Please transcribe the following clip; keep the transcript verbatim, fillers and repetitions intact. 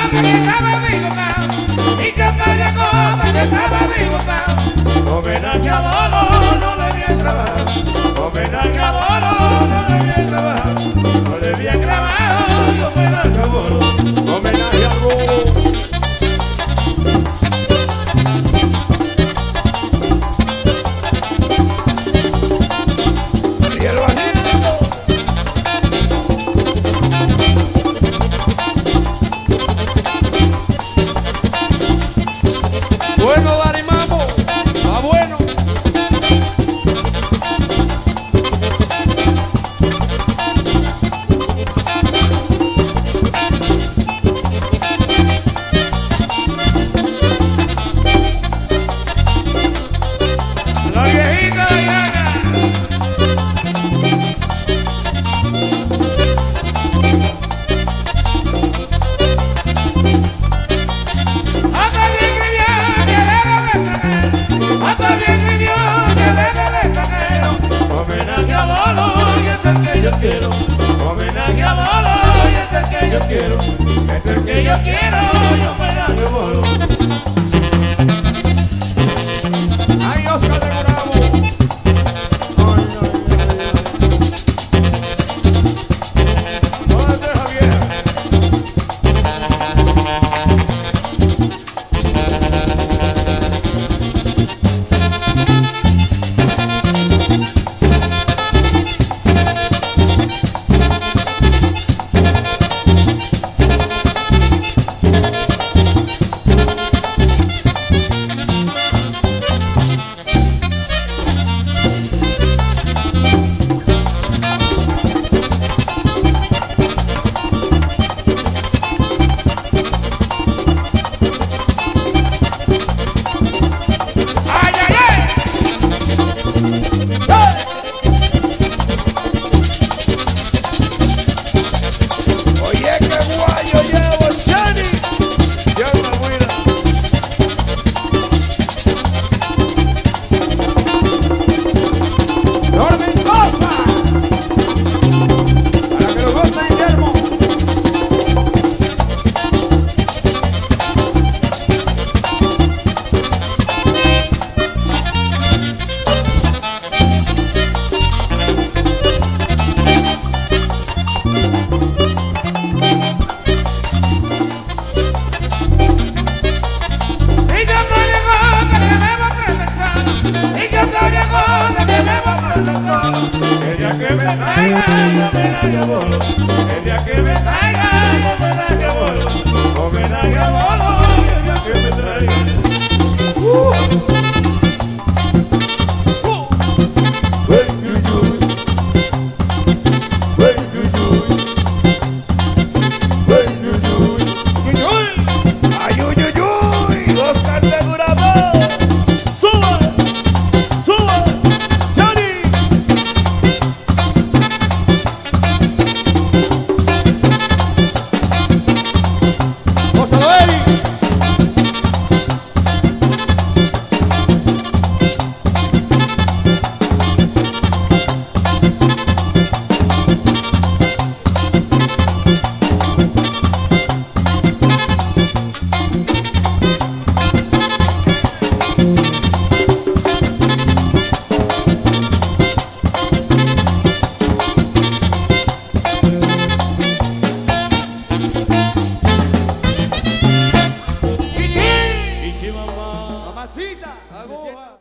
que estaba equivocado, y que aquella cosa que estaba equivocado. Homenaje a Bolo, no le vi el trabajo. Homenaje a Bolo, no le vi el trabajo. No le vi el trabajo, y homenaje a Bolo. Homenaje a Bolo. Y el bajito. Bueno, Dari Mambo, va bueno. La viejita Diana. Hasta bien vivió que debe de tener, hasta bien vivió que debe de tener. Homenaje a Bolo y este es el que yo quiero. Homenaje a Bolo y este es el que yo quiero. Este es el que yo quiero y homenaje a Bolo. Ay, Oscar de Bravo. Ay, ay, ay, ay. No la deja vieja. Ay, ay, ay. Oye, qué guayo llevo, Jenny. Ya me mira. Tormentosa. Para que lo goce Guillermo. Y yo no llego que debemos presentar. Y yo no llego que debemos presentar. Ella que me traiga y homenaje a Bolo.